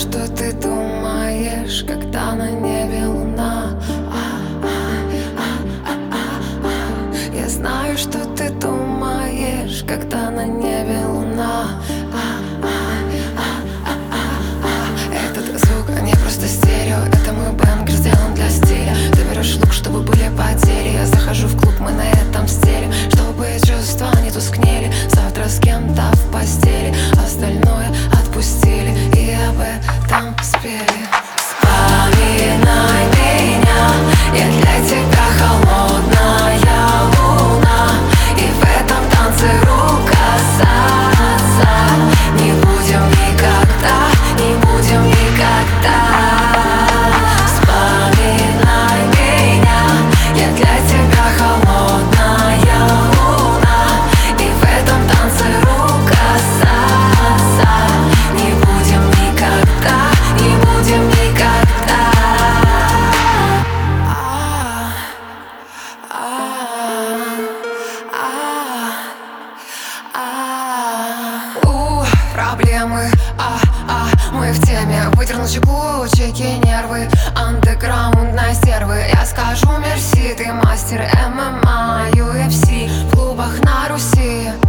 что ты думаешь, когда на небе луна. Я знаю, что ты думаешь, когда на небе луна. Этот звук не просто стерео, это мой бэнгер, сделан для стиля. Ты берешь лук, чтобы были потери. Я захожу в клуб, мы на этом стиле, чтобы чувства не тускнели. Завтра с кем-то в постели, остальное отпустили и об этом спели. Вспоминай меня, я для тебя холодная луна, и в этом танце рук касаться не будем никогда, не будем никогда. Вспоминай меня, я для тебя холодная луна, и в этом танце рук касаться не будем никогда, не будем никогда. Проблемы, мы в теме. Выдернул чеку, чеки, нервы. Андеграунд на сервы. Я скажу мерси, ты мастер ММА, UFC в клубах на Руси.